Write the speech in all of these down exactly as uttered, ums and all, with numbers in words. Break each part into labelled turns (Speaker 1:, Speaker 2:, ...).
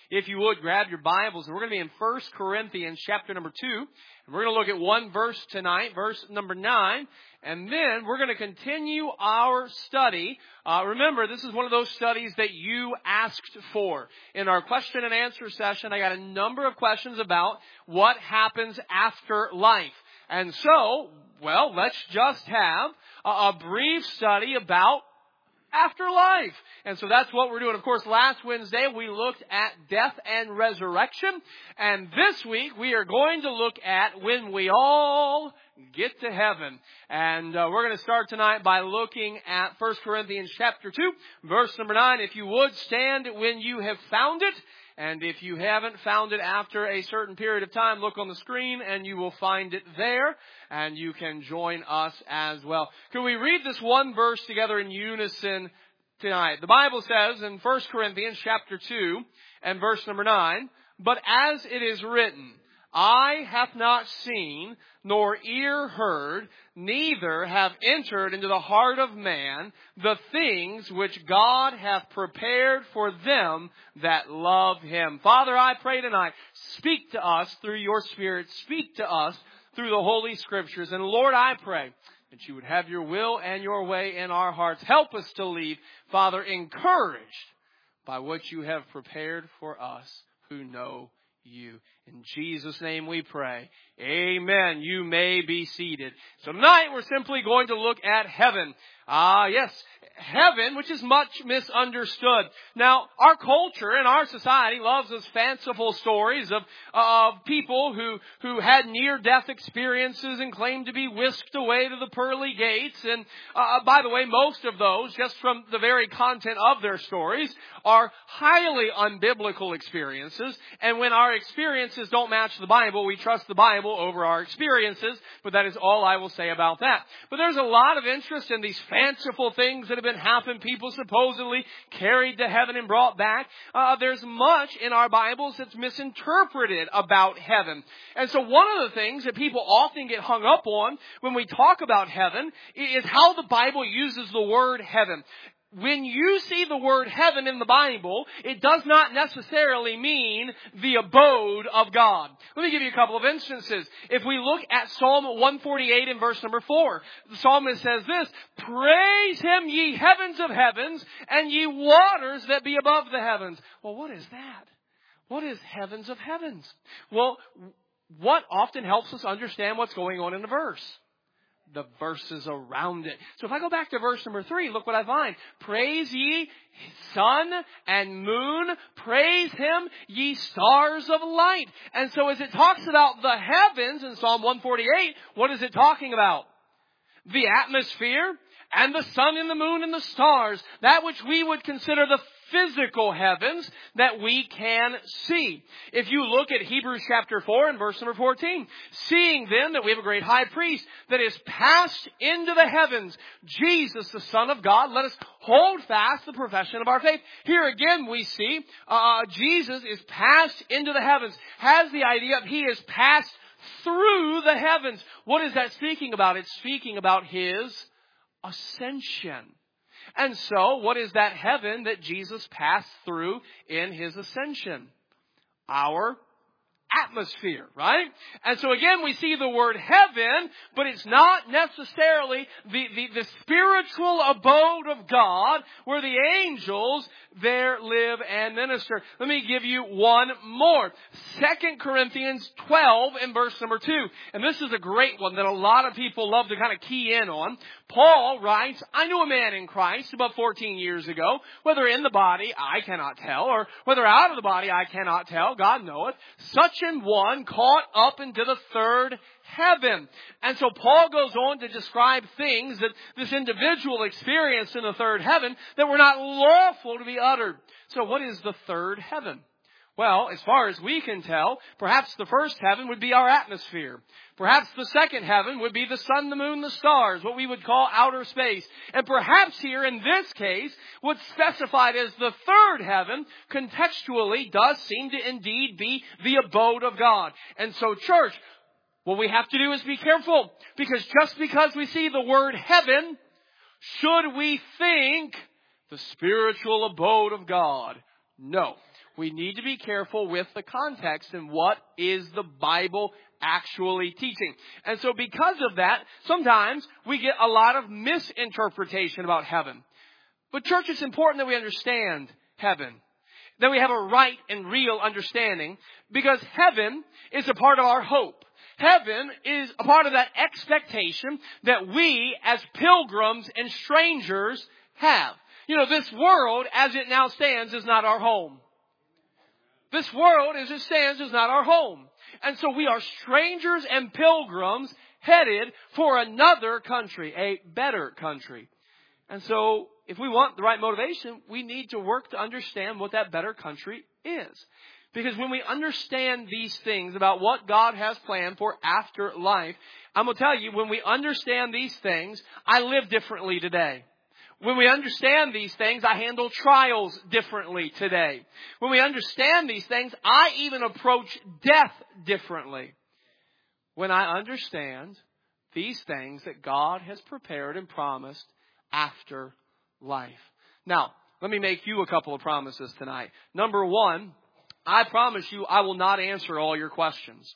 Speaker 1: If you would, grab your Bibles. And we're going to be in First Corinthians chapter number two. And we're going to look at one verse tonight, verse number nine. And then we're going to continue our study. Uh, remember, this is one of those studies that you asked for. In our question and answer session, I got a number of questions about what happens after life. And so, well, let's just have a, a brief study about afterlife. And so that's what we're doing. Of course, last Wednesday we looked at death and resurrection. And this week we are going to look at when we all get to heaven. And uh, we're going to start tonight by looking at First Corinthians chapter two, verse number nine. If you would, stand when you have found it. And if you haven't found it after a certain period of time, look on the screen and you will find it there. And you can join us as well. Can we read this one verse together in unison tonight? The Bible says in First Corinthians chapter two and verse number nine, "But as it is written, eye hath not seen, nor ear heard, neither have entered into the heart of man the things which God hath prepared for them that love Him." Father, I pray tonight, speak to us through your Spirit. Speak to us through the Holy Scriptures. And Lord, I pray that you would have your will and your way in our hearts. Help us to leave, Father, encouraged by what you have prepared for us who know you. In Jesus' name we pray. Amen. You may be seated. So tonight we're simply going to look at heaven. Ah, uh, yes, heaven, which is much misunderstood. Now, our culture and our society loves those fanciful stories of, of people who, who had near-death experiences and claimed to be whisked away to the pearly gates. And uh, by the way, most of those, just from the very content of their stories, are highly unbiblical experiences. And when our experiences don't match the Bible, we trust the Bible over our experiences. But that is all I will say about that. But there's a lot of interest in these fanciful things that have been happening. People supposedly carried to heaven and brought back. Uh, there's much in our Bibles that's misinterpreted about heaven. And so one of the things that people often get hung up on when we talk about heaven is how the Bible uses the word heaven. When you see the word heaven in the Bible, it does not necessarily mean the abode of God. Let me give you a couple of instances. If we look at Psalm one forty-eight in verse number four, the psalmist says this, "Praise Him, ye heavens of heavens, and ye waters that be above the heavens." Well, what is that? What is heavens of heavens? Well, what often helps us understand what's going on in the verse? The verses around it. So if I go back to verse number three, look what I find. "Praise ye sun and moon, praise Him, ye stars of light." And so as it talks about the heavens in Psalm one forty-eight, what is it talking about? The atmosphere and the sun and the moon and the stars. That which we would consider the physical heavens that we can see. If you look at Hebrews chapter four and verse number fourteen, "Seeing then that we have a great high priest that is passed into the heavens, Jesus the Son of God, let us hold fast the profession of our faith." Here again we see uh, Jesus is passed into the heavens. Has the idea of He is passed through the heavens. What is that speaking about? It's speaking about His ascension. And so, what is that heaven that Jesus passed through in His ascension? Our atmosphere, right? And so again, we see the word heaven, but it's not necessarily the, the, the spiritual abode of God where the angels there live and minister. Let me give you one more. Second Corinthians twelve and verse number two. And this is a great one that a lot of people love to kind of key in on. Paul writes, "I knew a man in Christ about fourteen years ago, whether in the body I cannot tell, or whether out of the body I cannot tell, God knoweth, such an one caught up into the third heaven." And so Paul goes on to describe things that this individual experienced in the third heaven that were not lawful to be uttered. So what is the third heaven? Well, as far as we can tell, perhaps the first heaven would be our atmosphere. Perhaps the second heaven would be the sun, the moon, the stars, what we would call outer space. And perhaps here in this case, what's specified as the third heaven contextually does seem to indeed be the abode of God. And so, church, what we have to do is be careful, because just because we see the word heaven, should we think the spiritual abode of God? No. We need to be careful with the context and what is the Bible actually teaching. And so because of that, sometimes we get a lot of misinterpretation about heaven. But church, it's important that we understand heaven, that we have a right and real understanding, because heaven is a part of our hope. Heaven is a part of that expectation that we as pilgrims and strangers have. You know, this world as it now stands is not our home. This world as it stands is not our home. And so we are strangers and pilgrims headed for another country, a better country. And so if we want the right motivation, we need to work to understand what that better country is. Because when we understand these things about what God has planned for afterlife, I'm going to tell you, when we understand these things, I live differently today. When we understand these things, I handle trials differently today. When we understand these things, I even approach death differently. When I understand these things that God has prepared and promised after life. Now, let me make you a couple of promises tonight. Number one, I promise you I will not answer all your questions.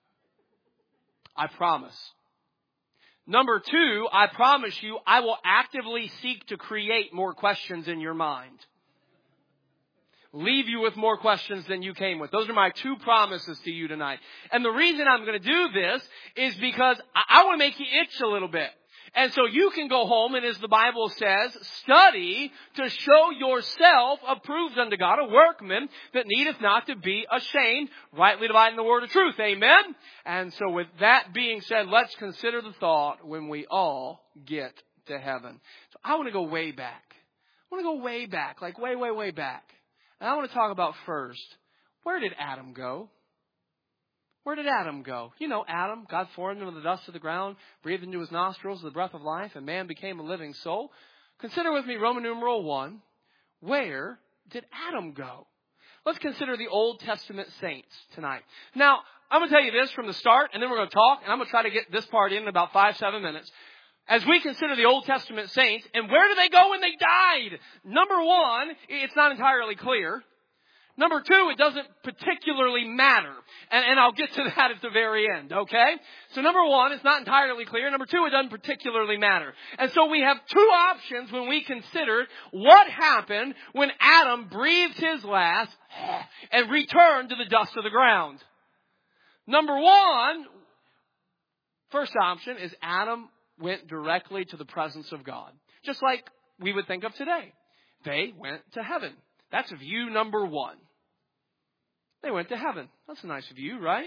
Speaker 1: I promise. Number two, I promise you I will actively seek to create more questions in your mind. Leave you with more questions than you came with. Those are my two promises to you tonight. And the reason I'm going to do this is because I, I want to make you itch a little bit. And so you can go home and, as the Bible says, study to show yourself approved unto God, a workman that needeth not to be ashamed, rightly dividing the word of truth. Amen? And so with that being said, let's consider the thought when we all get to heaven. So I want to go way back. I want to go way back, like way, way, way back. And I want to talk about first, where did Adam go? Where did Adam go? You know, Adam, God formed him of the dust of the ground, breathed into his nostrils the breath of life, and man became a living soul. Consider with me Roman numeral one. Where did Adam go? Let's consider the Old Testament saints tonight. Now, I'm going to tell you this from the start, and then we're going to talk, and I'm going to try to get this part in in about five, seven minutes. As we consider the Old Testament saints, and where did they go when they died? Number one, it's not entirely clear. Number two, it doesn't particularly matter. And, and I'll get to that at the very end, okay? So number one, it's not entirely clear. Number two, it doesn't particularly matter. And so we have two options when we consider what happened when Adam breathed his last and returned to the dust of the ground. Number one, first option is Adam went directly to the presence of God. Just like we would think of today. They went to heaven. That's view number one. They went to heaven. That's a nice view, right?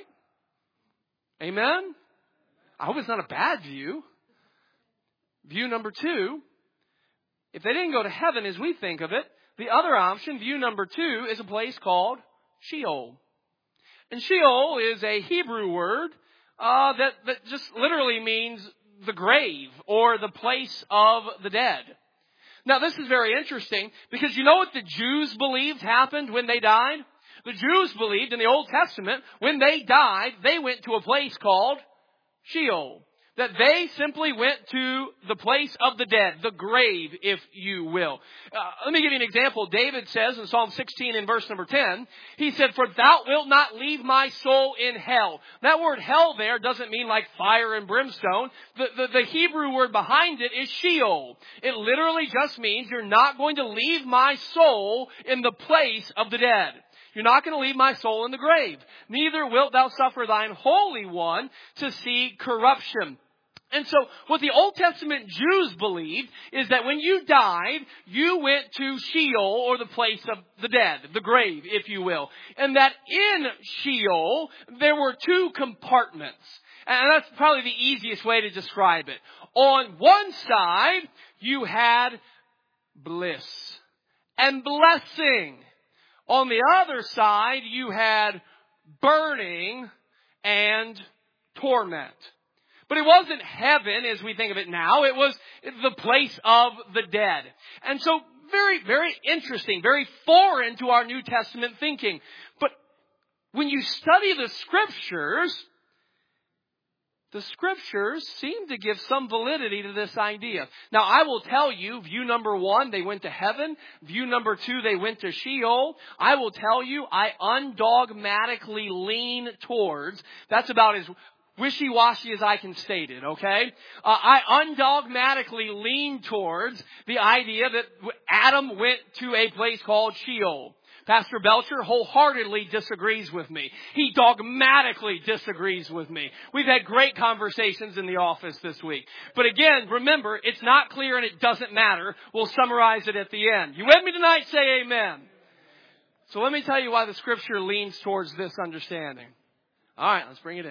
Speaker 1: Amen? I hope it's not a bad view. View number two, if they didn't go to heaven as we think of it, the other option, view number two, is a place called Sheol. And Sheol is a Hebrew word uh, that, that just literally means the grave or the place of the dead. Now, this is very interesting because you know what the Jews believed happened when they died? The Jews believed in the Old Testament, when they died, they went to a place called Sheol. That they simply went to the place of the dead, the grave, if you will. Uh, let me give you an example. David says in Psalm sixteen in verse number ten, he said, "For thou wilt not leave my soul in hell." That word hell there doesn't mean like fire and brimstone. The, the, the Hebrew word behind it is Sheol. It literally just means you're not going to leave my soul in the place of the dead. You're not going to leave my soul in the grave. Neither wilt thou suffer thine Holy One to see corruption. And so what the Old Testament Jews believed is that when you died, you went to Sheol, or the place of the dead, the grave, if you will. And that in Sheol, there were two compartments. And that's probably the easiest way to describe it. On one side, you had bliss and blessing. On the other side, you had burning and torment. But it wasn't heaven as we think of it now. It was the place of the dead. And so very, very interesting, very foreign to our New Testament thinking. But when you study the Scriptures, the Scriptures seem to give some validity to this idea. Now, I will tell you, view number one, they went to heaven. View number two, they went to Sheol. I will tell you, I undogmatically lean towards, that's about as wishy-washy as I can state it, okay? Uh, I undogmatically lean towards the idea that Adam went to a place called Sheol. Pastor Belcher wholeheartedly disagrees with me. He dogmatically disagrees with me. We've had great conversations in the office this week. But again, remember, it's not clear and it doesn't matter. We'll summarize it at the end. You with me tonight? Say amen. So let me tell you why the Scripture leans towards this understanding. All right, let's bring it in.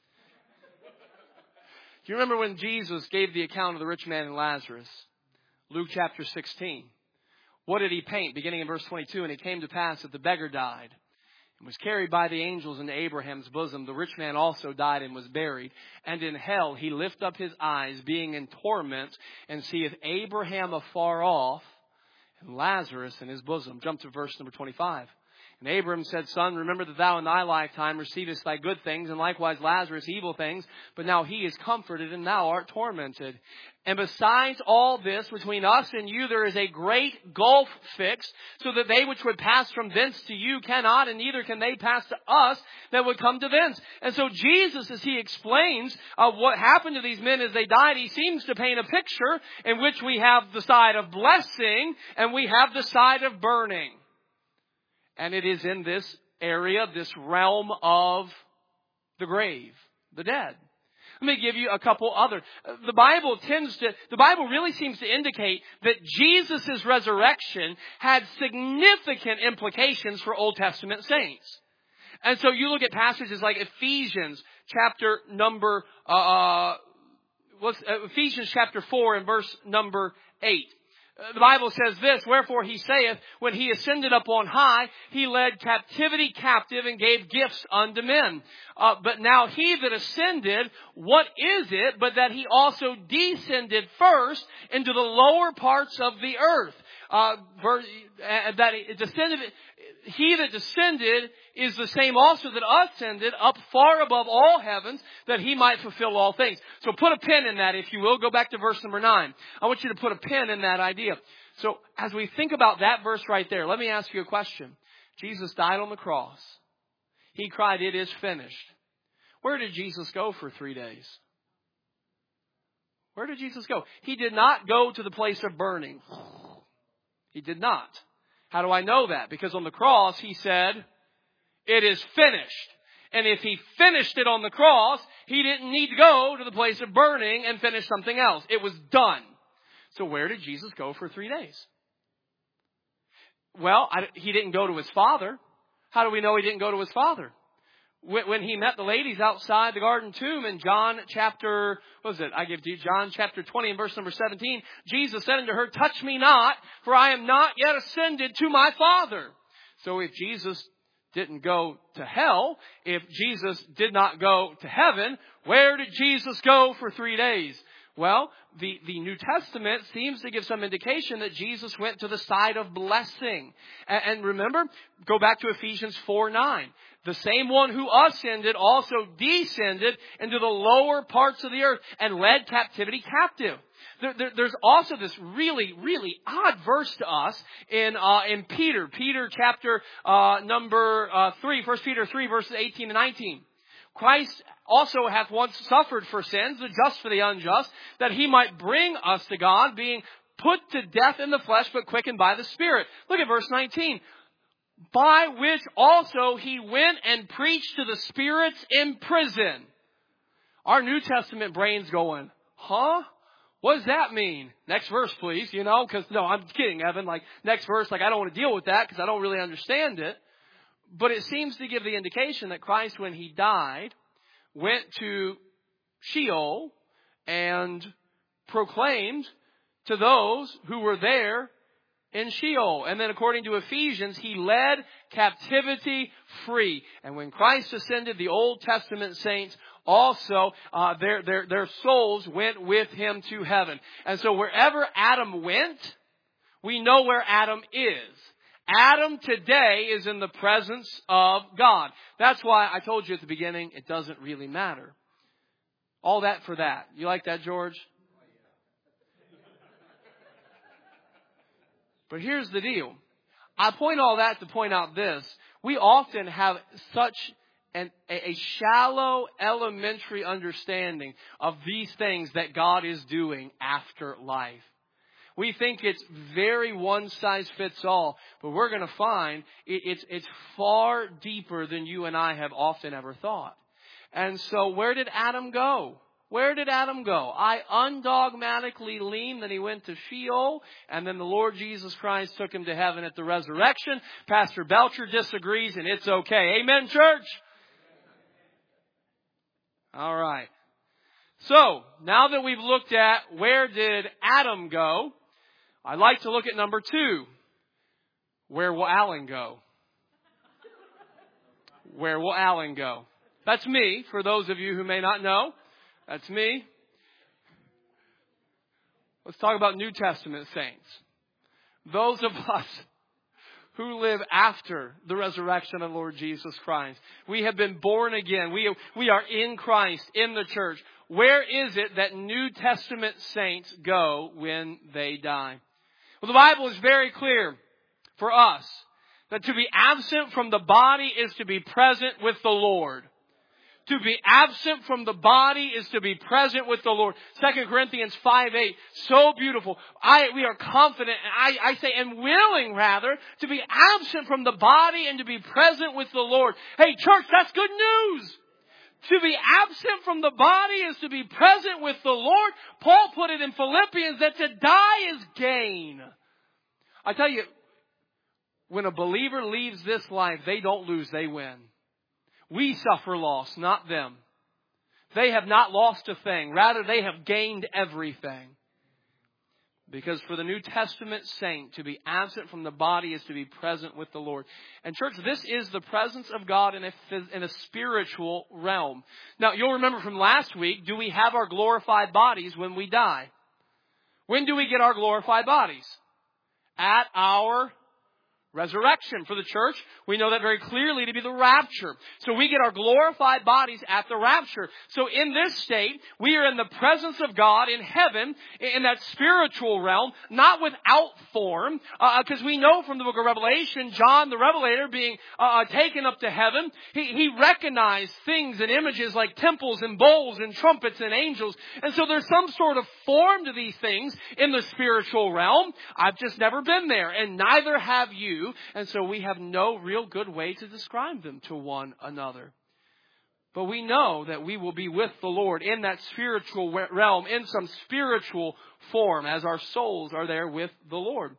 Speaker 1: Do you remember when Jesus gave the account of the rich man and Lazarus? Luke chapter sixteen. What did he paint? Beginning in verse twenty-two, and it came to pass that the beggar died and was carried by the angels into Abraham's bosom. The rich man also died and was buried. And in hell he lift up his eyes, being in torment, and seeth Abraham afar off, and Lazarus in his bosom. Jump to verse number twenty-five. And Abram said, Son, remember that thou in thy lifetime receivest thy good things, and likewise Lazarus evil things. But now he is comforted, and thou art tormented. And besides all this, between us and you there is a great gulf fixed, so that they which would pass from thence to you cannot, and neither can they pass to us that would come to thence. And so Jesus, as he explains uh, what happened to these men as they died, he seems to paint a picture in which we have the side of blessing, and we have the side of burning. And it is in this area, this realm of the grave, the dead. Let me give you a couple other. The Bible tends to, the Bible really seems to indicate that Jesus' resurrection had significant implications for Old Testament saints. And so you look at passages like Ephesians chapter number, uh, what's, uh, Ephesians chapter four and verse number eight. The Bible says this, Wherefore he saith, when he ascended up on high, he led captivity captive and gave gifts unto men. Uh, but now he that ascended, what is it but that he also descended first into the lower parts of the earth? Uh, that he descended, he that descended is the same also that ascended up far above all heavens, that he might fulfill all things. So put a pin in that, if you will. Go back to verse number nine. I want you to put a pin in that idea. So as we think about that verse right there, let me ask you a question. Jesus died on the cross. He cried, it is finished. Where did Jesus go for three days? Where did Jesus go? He did not go to the place of burning. He did not. How do I know that? Because on the cross, he said, it is finished. And if he finished it on the cross, he didn't need to go to the place of burning and finish something else. It was done. So where did Jesus go for three days? Well, I, he didn't go to his Father. How do we know he didn't go to his Father? When, when he met the ladies outside the garden tomb in John chapter, what was it? I give to you John chapter twenty and verse number seventeen. Jesus said unto her, touch me not, for I am not yet ascended to my Father. So if Jesus didn't go to hell, if Jesus did not go to heaven, where did Jesus go for three days? Well, the, the New Testament seems to give some indication that Jesus went to the side of blessing. And, and remember, go back to Ephesians four nine. The same one who ascended also descended into the lower parts of the earth and led captivity captive. There, there, there's also this really, really odd verse to us in uh, in Peter. Peter chapter uh, number uh, three, First Peter three, verses eighteen and nineteen. Christ also hath once suffered for sins, the just for the unjust, that he might bring us to God, being put to death in the flesh, but quickened by the Spirit. Look at verse nineteen. By which also he went and preached to the spirits in prison. Our New Testament brain's going, huh? What does that mean? Next verse, please. You know, because, no, I'm kidding, Evan. Like, next verse, like, I don't want to deal with that because I don't really understand it. But it seems to give the indication that Christ, when he died, went to Sheol and proclaimed to those who were there in Sheol. And then according to Ephesians, he led captivity free. And when Christ ascended, the Old Testament saints also, uh, their, their, their souls went with him to heaven. And so wherever Adam went, we know where Adam is. Adam today is in the presence of God. That's why I told you at the beginning, it doesn't really matter All that for that. You like that, George? But here's the deal. I point all that to point out this. We often have such an, a, a shallow, elementary understanding of these things that God is doing after life. We think it's very one-size-fits-all, but we're going to find it, it's, it's far deeper than you and I have often ever thought. And so where did Adam go? Where did Adam go? I undogmatically lean that he went to Sheol, and then the Lord Jesus Christ took him to heaven at the resurrection. Pastor Belcher disagrees, and it's okay. Amen, church? All right. So, now that we've looked at where did Adam go, I'd like to look at number two. Where will Alan go? Where will Alan go? That's me, for those of you who may not know. That's me. Let's talk about New Testament saints. Those of us who live after the resurrection of the Lord Jesus Christ. We have been born again. We, we are in Christ, in the church. Where is it that New Testament saints go when they die? Well, the Bible is very clear for us that to be absent from the body is to be present with the Lord. To be absent from the body is to be present with the Lord. Second Corinthians five eight. So beautiful. I, we are confident, I, I say, and willing rather, to be absent from the body and to be present with the Lord. Hey, church, that's good news. To be absent from the body is to be present with the Lord. Paul put it in Philippians that to die is gain. I tell you, when a believer leaves this life, they don't lose, they win. We suffer loss, not them. They have not lost a thing. Rather, they have gained everything. Because for the New Testament saint, to be absent from the body is to be present with the Lord. And church, this is the presence of God in a, in a spiritual realm. Now, you'll remember from last week, do we have our glorified bodies when we die? When do we get our glorified bodies? At our resurrection. For the church, we know that very clearly to be the rapture. So we get our glorified bodies at the rapture. So in this state, we are in the presence of God in heaven, in that spiritual realm, not without form, because uh, we know from the book of Revelation, John the Revelator being uh, taken up to heaven, he, he recognized things and images like temples and bowls and trumpets and angels. And so there's some sort of form to these things in the spiritual realm. I've just never been there, and neither have you. And so we have no real good way to describe them to one another. But we know that we will be with the Lord in that spiritual realm, in some spiritual form, as our souls are there with the Lord.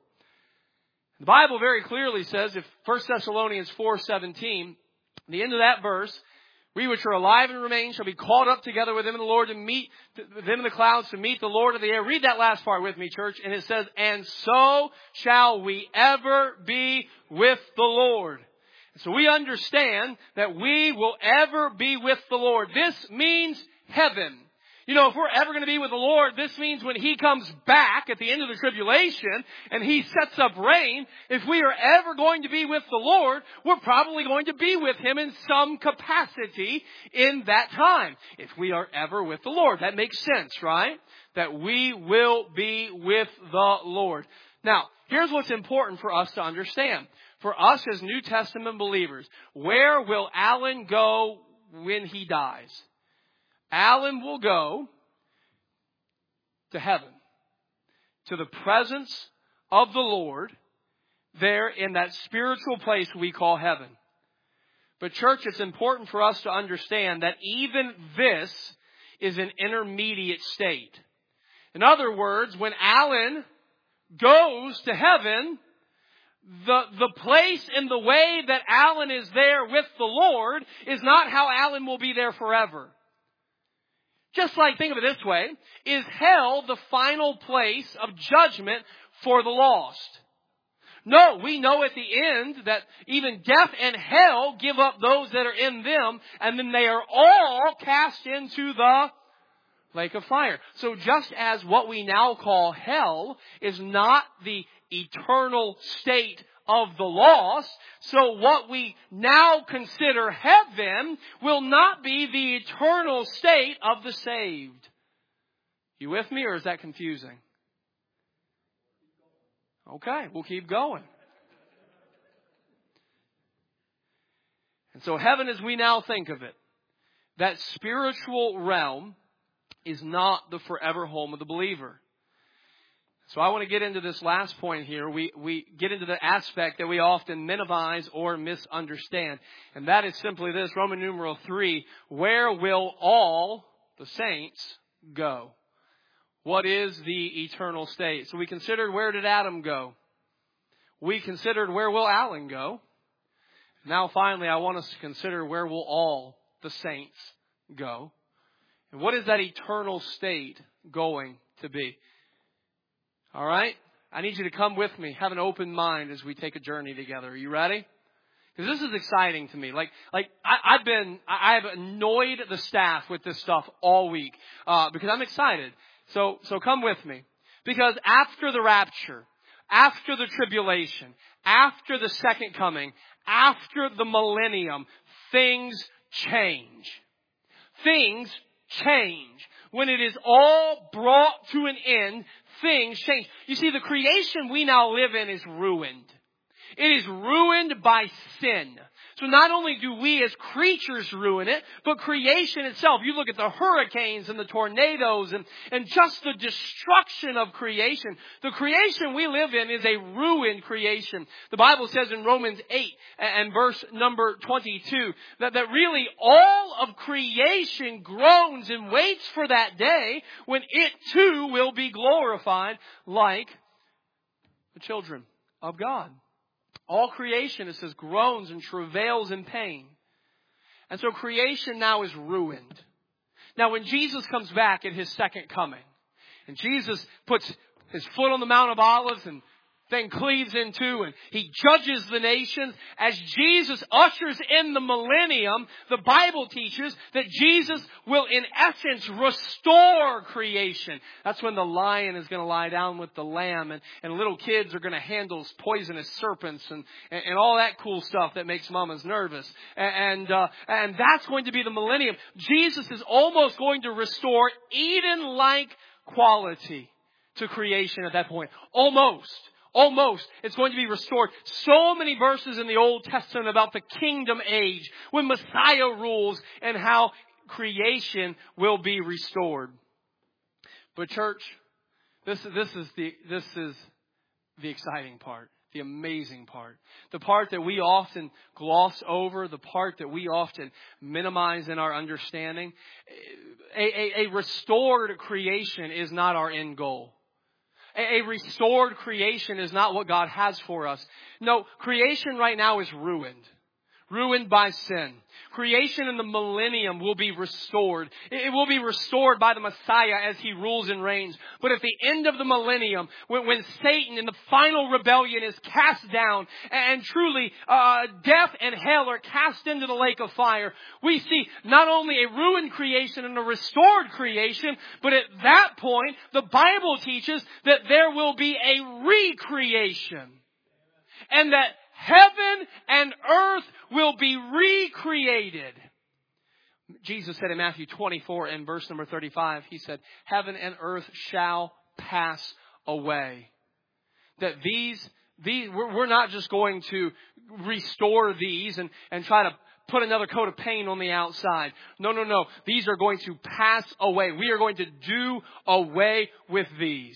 Speaker 1: The Bible very clearly says, if First Thessalonians four seventeen, the end of that verse, we which are alive and remain shall be caught up together with them in the Lord to meet with them in the clouds to meet the Lord of the air. Read that last part with me, church. And it says, and so shall we ever be with the Lord. So we understand that we will ever be with the Lord. This means heaven. You know, if we're ever going to be with the Lord, this means when He comes back at the end of the tribulation and He sets up reign, if we are ever going to be with the Lord, we're probably going to be with Him in some capacity in that time. If we are ever with the Lord. That makes sense, right? That we will be with the Lord. Now, here's what's important for us to understand. For us as New Testament believers, where will Alan go when he dies? Alan will go to heaven, to the presence of the Lord, there in that spiritual place we call heaven. But church, it's important for us to understand that even this is an intermediate state. In other words, when Alan goes to heaven, the, the place and the way that Alan is there with the Lord is not how Alan will be there forever. Just like, think of it this way, is hell the final place of judgment for the lost? No, we know at the end that even death and hell give up those that are in them, and then they are all cast into the lake of fire. So just as what we now call hell is not the eternal state of the lost. So what we now consider heaven will not be the eternal state of the saved. You with me, or is that confusing? Okay, we'll keep going. And so heaven, as we now think of it, that spiritual realm is not the forever home of the believer. So I want to get into this last point here. We, we get into the aspect that we often minimize or misunderstand. And that is simply this, Roman numeral three, where will all the saints go? What is the eternal state? So we considered, where did Adam go? We considered, where will Alan go? Now finally, I want us to consider, where will all the saints go? And what is that eternal state going to be? All right? I need you to come with me. Have an open mind as we take a journey together. Are you ready? Because this is exciting to me. Like, like I, I've been, I have annoyed the staff with this stuff all week uh, because I'm excited. So, so come with me. Because after the rapture, after the tribulation, after the second coming, after the millennium, things change. Things change. When it is all brought to an end, things change. You see, the creation we now live in is ruined. It is ruined by sin. So not only do we as creatures ruin it, but creation itself. You look at the hurricanes and the tornadoes and, and just the destruction of creation. The creation we live in is a ruined creation. The Bible says in Romans eight and verse number twenty-two that, that really all of creation groans and waits for that day when it too will be glorified like the children of God. All creation, it says, groans and travails in pain. And so creation now is ruined. Now when Jesus comes back at His second coming, and Jesus puts His foot on the Mount of Olives and then cleaves in two, and He judges the nations, as Jesus ushers in the millennium, the Bible teaches that Jesus will in essence restore creation. That's when the lion is going to lie down with the lamb, and, and little kids are going to handle poisonous serpents and, and, and all that cool stuff that makes mamas nervous. And, and, uh, and that's going to be the millennium. Jesus is almost going to restore Eden-like quality to creation at that point. Almost. Almost. It's going to be restored. So many verses in the Old Testament about the kingdom age when Messiah rules and how creation will be restored. But church, this, this is the, this is the exciting part, the amazing part, the part that we often gloss over, the part that we often minimize in our understanding. A, a, a restored creation is not our end goal. A restored creation is not what God has for us. No, creation right now is ruined. Ruined by sin. Creation in the millennium will be restored. It will be restored by the Messiah as He rules and reigns. But at the end of the millennium, when, when Satan in the final rebellion is cast down, and truly uh, death and hell are cast into the lake of fire, we see not only a ruined creation and a restored creation, but at that point, the Bible teaches that there will be a recreation. And that heaven and earth will be recreated. Jesus said in Matthew twenty-four and verse number thirty-five, He said, heaven and earth shall pass away. That these, these we're, we're not just going to restore these and, and try to put another coat of paint on the outside. No, no, no. These are going to pass away. We are going to do away with these.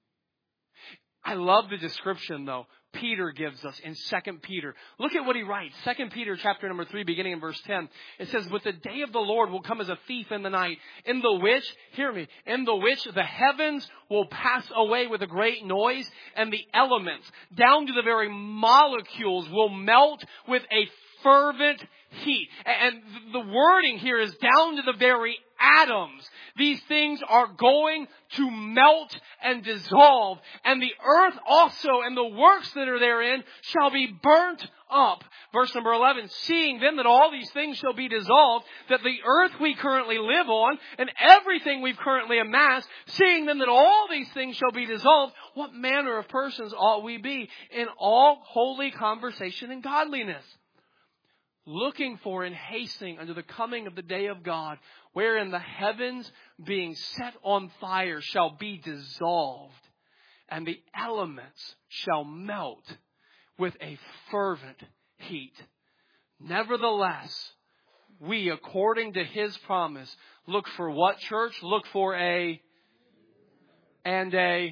Speaker 1: I love the description, though, Peter gives us in Second Peter. Look at what he writes. Second Peter chapter number three, beginning in verse ten. It says, but the day of the Lord will come as a thief in the night, in the which, hear me, in the which the heavens will pass away with a great noise, and the elements, down to the very molecules, will melt with a fervent heat. And the wording here is down to the very atoms. These things are going to melt and dissolve. And the earth also and the works that are therein shall be burnt up. Verse number eleven, seeing then that all these things shall be dissolved, that the earth we currently live on and everything we've currently amassed, seeing then that all these things shall be dissolved, what manner of persons ought we be in all holy conversation and godliness? Looking for and hastening unto the coming of the day of God, wherein the heavens being set on fire shall be dissolved, and the elements shall melt with a fervent heat. Nevertheless, we, according to His promise, look for what, church? Look for a, and a,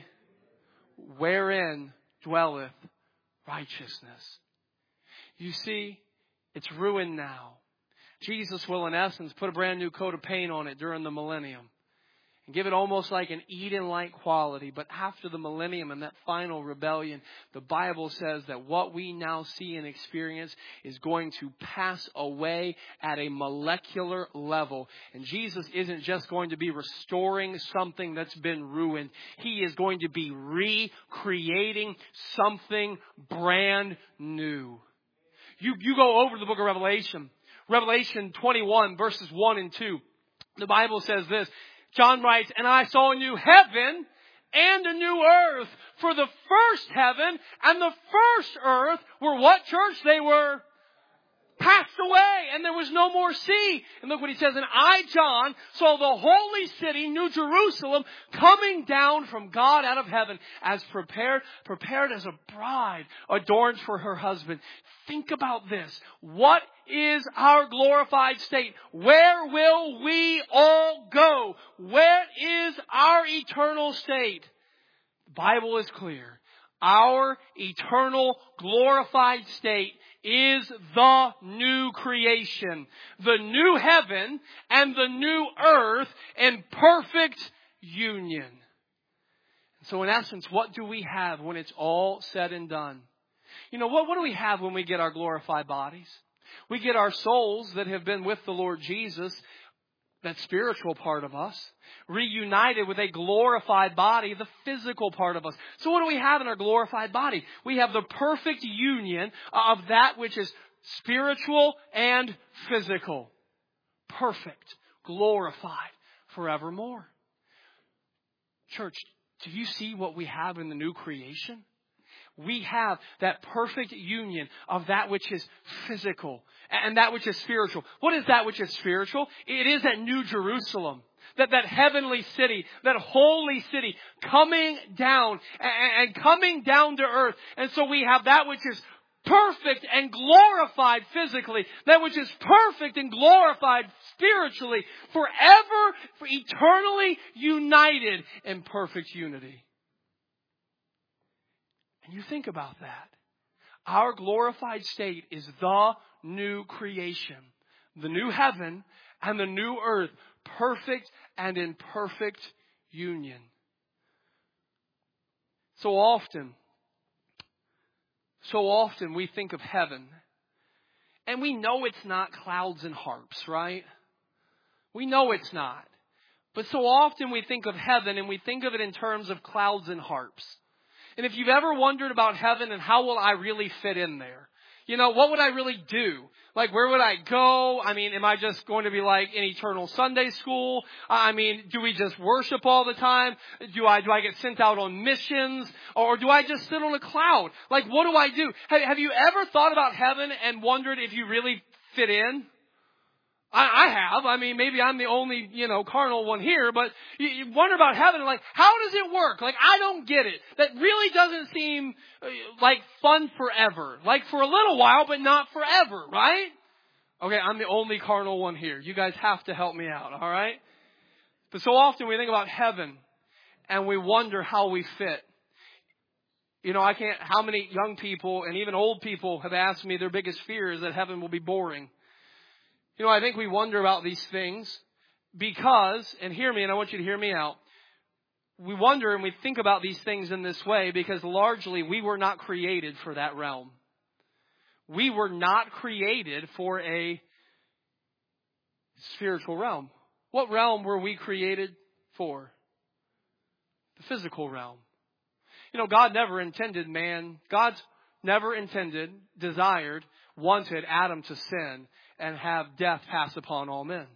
Speaker 1: wherein dwelleth righteousness. You see, it's ruined now. Jesus will, in essence, put a brand new coat of paint on it during the millennium and give it almost like an Eden-like quality. But after the millennium and that final rebellion, the Bible says that what we now see and experience is going to pass away at a molecular level. And Jesus isn't just going to be restoring something that's been ruined. He is going to be recreating something brand new. You, you go over to the book of Revelation. Revelation twenty-one, verses one and two. The Bible says this. John writes, and I saw a new heaven and a new earth. For the first heaven and the first earth were what, church? They were passed away, and there was no more sea. And look what he says, and I, John, saw the holy city, New Jerusalem, coming down from God out of heaven, as prepared, prepared as a bride adorned for her husband. Think about this. What is our glorified state? Where will we all go? Where is our eternal state? The Bible is clear. Our eternal glorified state is the new creation, the new heaven and the new earth in perfect union. So in essence, what do we have when it's all said and done? You know, what, what do we have when we get our glorified bodies? We get our souls that have been with the Lord Jesus, that spiritual part of us, reunited with a glorified body, the physical part of us. So what do we have in our glorified body? We have the perfect union of that which is spiritual and physical. Perfect, glorified forevermore. Church, do you see what we have in the new creation? We have that perfect union of that which is physical and that which is spiritual. What is that which is spiritual? It is that New Jerusalem, that, that heavenly city, that holy city coming down and, and coming down to earth. And so we have that which is perfect and glorified physically, that which is perfect and glorified spiritually, forever, for eternally united in perfect unity. And you think about that. Our glorified state is the new creation, the new heaven and the new earth, perfect and in perfect union. So often, so often we think of heaven, and we know it's not clouds and harps, right? We know it's not. But so often we think of heaven, and we think of it in terms of clouds and harps. And if you've ever wondered about heaven and how will I really fit in there? You know, what would I really do? Like, where would I go? I mean, am I just going to be like in eternal Sunday school? I mean, do we just worship all the time? Do I, do I get sent out on missions? Or do I just sit on a cloud? Like, what do I do? Have, have you ever thought about heaven and wondered if you really fit in? I, I have. I mean, maybe I'm the only, you know, carnal one here, but you, you wonder about heaven and like, how does it work? Like, I don't get it. That really doesn't seem uh, like fun forever. Like for a little while, but not forever, right? Okay, I'm the only carnal one here. You guys have to help me out, all right? But so often we think about heaven and we wonder how we fit. You know, I can't, how many young people and even old people have asked me their biggest fear is that heaven will be boring. You know, I think we wonder about these things because, and hear me, and I want you to hear me out. We wonder and we think about these things in this way because largely we were not created for that realm. We were not created for a spiritual realm. What realm were we created for? The physical realm. You know, God never intended man, God's never intended, desired, wanted Adam to sin and have death pass upon all men.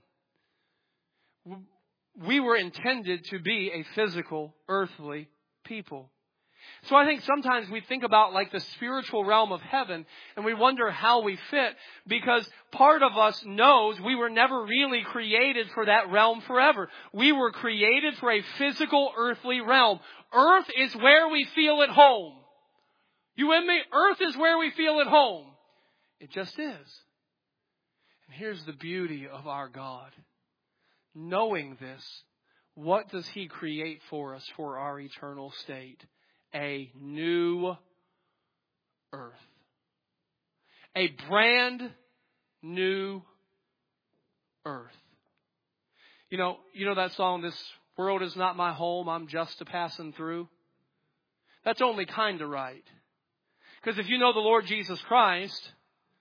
Speaker 1: We were intended to be a physical, earthly people. So I think sometimes we think about like the spiritual realm of heaven and we wonder how we fit, because part of us knows we were never really created for that realm forever. We were created for a physical, earthly realm. Earth is where we feel at home. You with me? Earth is where we feel at home. It just is. And here's the beauty of our God. Knowing this, what does He create for us for our eternal state? A new earth. A brand new earth. You know, you know that song, "This world is not my home, I'm just a passing through"? That's only kind of right. Because if you know the Lord Jesus Christ,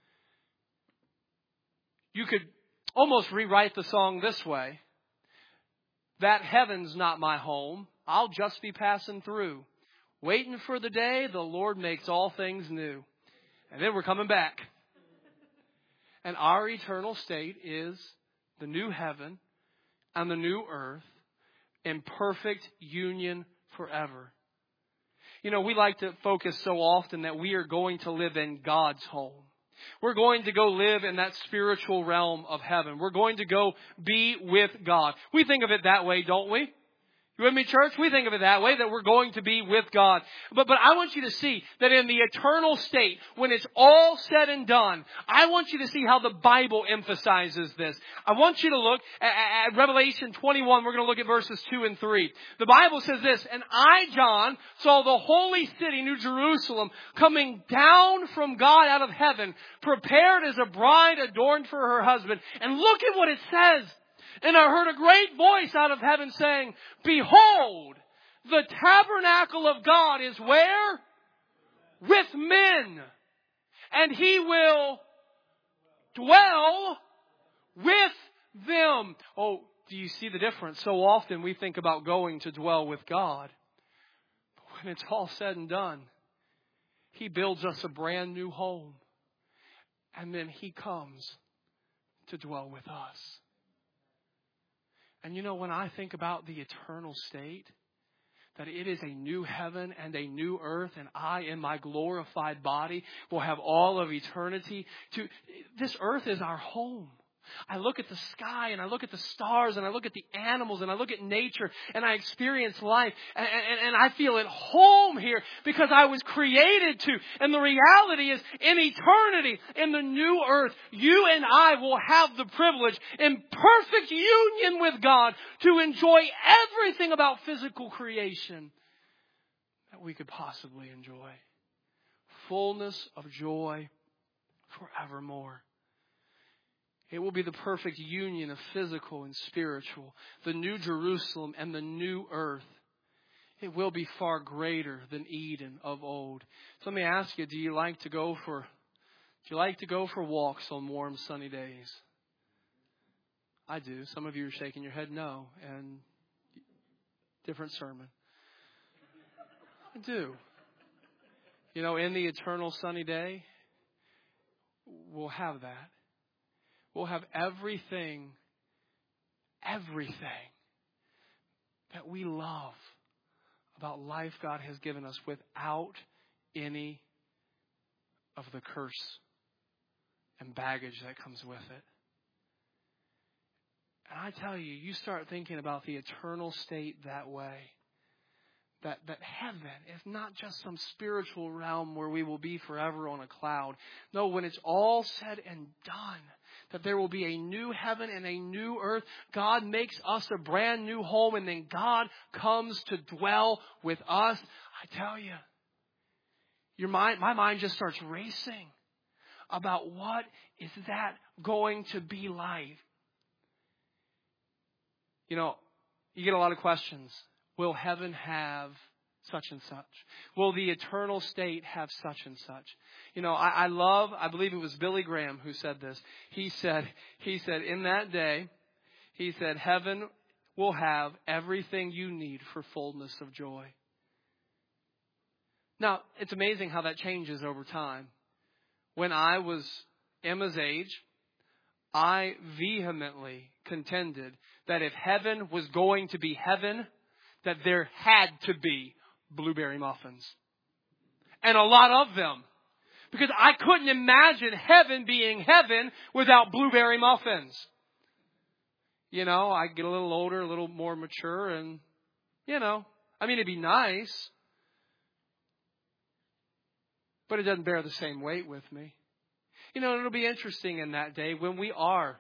Speaker 1: you could almost rewrite the song this way: that heaven's not my home, I'll just be passing through. Waiting for the day the Lord makes all things new. And then we're coming back. And our eternal state is the new heaven and the new earth in perfect union forever. You know, we like to focus so often that we are going to live in God's home. We're going to go live in that spiritual realm of heaven. We're going to go be with God. We think of it that way, don't we? You with me, church? We think of it that way, that we're going to be with God. But, but I want you to see that in the eternal state, when it's all said and done, I want you to see how the Bible emphasizes this. I want you to look at, at Revelation twenty-one. We're going to look at verses two and three. The Bible says this: "And I, John, saw the holy city, New Jerusalem, coming down from God out of heaven, prepared as a bride adorned for her husband." And look at what it says. "And I heard a great voice out of heaven saying, Behold, the tabernacle of God is where? With men. And He will dwell with them." Oh, do you see the difference? So often we think about going to dwell with God. But when it's all said and done, He builds us a brand new home. And then He comes to dwell with us. And you know, when I think about the eternal state, that it is a new heaven and a new earth, and I in my glorified body will have all of eternity. To this earth is our home. I look at the sky and I look at the stars and I look at the animals and I look at nature and I experience life and, and, and I feel at home here because I was created to. And the reality is, in eternity, in the new earth, you and I will have the privilege in perfect union with God to enjoy everything about physical creation that we could possibly enjoy. Fullness of joy forevermore. It will be the perfect union of physical and spiritual. The new Jerusalem and the new earth. It will be far greater than Eden of old. So let me ask you, do you like to go for, do you like to go for walks on warm, sunny days? I do. Some of you are shaking your head no. And different sermon. I do. You know, in the eternal sunny day, we'll have that. We'll have everything, everything that we love about life God has given us without any of the curse and baggage that comes with it. And I tell you, you start thinking about the eternal state that way. That, that heaven is not just some spiritual realm where we will be forever on a cloud. No, when it's all said and done, that there will be a new heaven and a new earth. God makes us a brand new home, and then God comes to dwell with us. I tell you, your mind, my mind just starts racing about what is that going to be like. You know, you get a lot of questions. Will heaven have such and such? Will the eternal state have such and such? You know, I, I love, I believe it was Billy Graham who said this. He said, he said, in that day, he said, heaven will have everything you need for fullness of joy. Now, it's amazing how that changes over time. When I was Emma's age, I vehemently contended that if heaven was going to be heaven, that there had to be blueberry muffins. And a lot of them. Because I couldn't imagine heaven being heaven without blueberry muffins. You know, I get a little older, a little more mature, and, you know, I mean, it'd be nice. But it doesn't bear the same weight with me. You know, it'll be interesting in that day when we are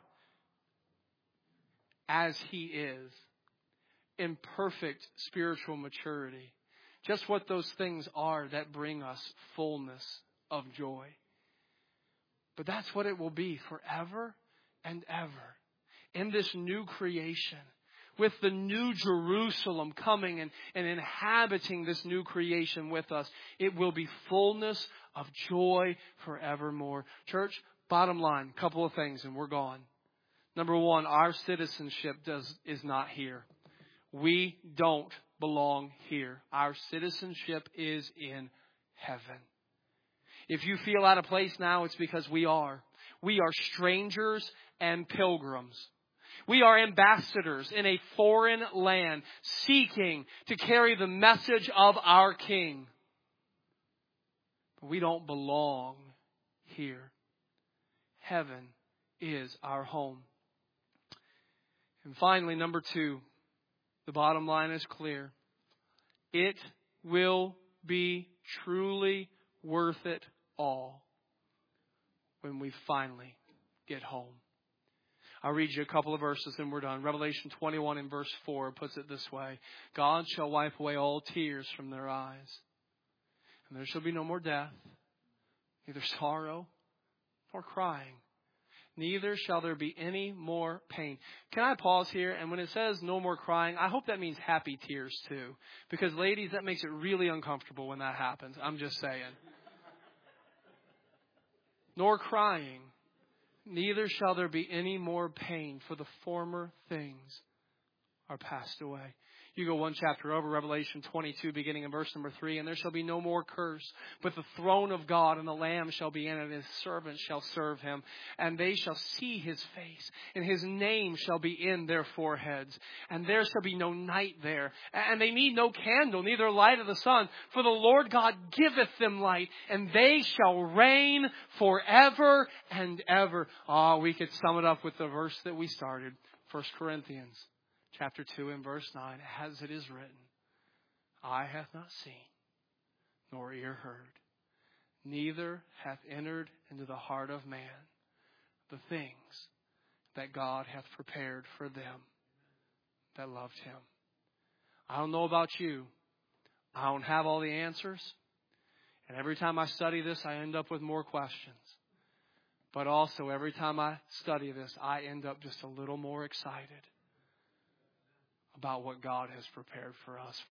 Speaker 1: as He is in perfect spiritual maturity. Just what those things are that bring us fullness of joy. But that's what it will be forever and ever in this new creation. With the new Jerusalem coming and, and inhabiting this new creation with us, it will be fullness of joy forevermore. Church, bottom line, couple of things and we're gone. Number one, our citizenship does is not here. We don't belong here. Our citizenship is in heaven. If you feel out of place now, it's because we are. We are strangers and pilgrims. We are ambassadors in a foreign land seeking to carry the message of our King. But we don't belong here. Heaven is our home. And finally, number two, the bottom line is clear. It will be truly worth it all when we finally get home. I'll read you a couple of verses and we're done. Revelation twenty-one and verse four puts it this way. God shall wipe away all tears from their eyes. And there shall be no more death, neither sorrow nor crying. Neither shall there be any more pain. Can I pause here? And when it says no more crying, I hope that means happy tears too. Because ladies, that makes it really uncomfortable when that happens. I'm just saying. Nor crying. Neither shall there be any more pain, for the former things are passed away. You go one chapter over, Revelation twenty-two, beginning in verse number three. And there shall be no more curse, but the throne of God and the Lamb shall be in it, and His servants shall serve Him. And they shall see His face, and His name shall be in their foreheads. And there shall be no night there. And they need no candle, neither light of the sun. For the Lord God giveth them light, and they shall reign forever and ever. Ah, oh, we could sum it up with the verse that we started, First Corinthians. Chapter two and verse nine, as it is written, eye hath not seen, nor ear heard, neither hath entered into the heart of man the things that God hath prepared for them that loved Him. I don't know about you. I don't have all the answers. And every time I study this, I end up with more questions. But also, every time I study this, I end up just a little more excited about what God has prepared for us.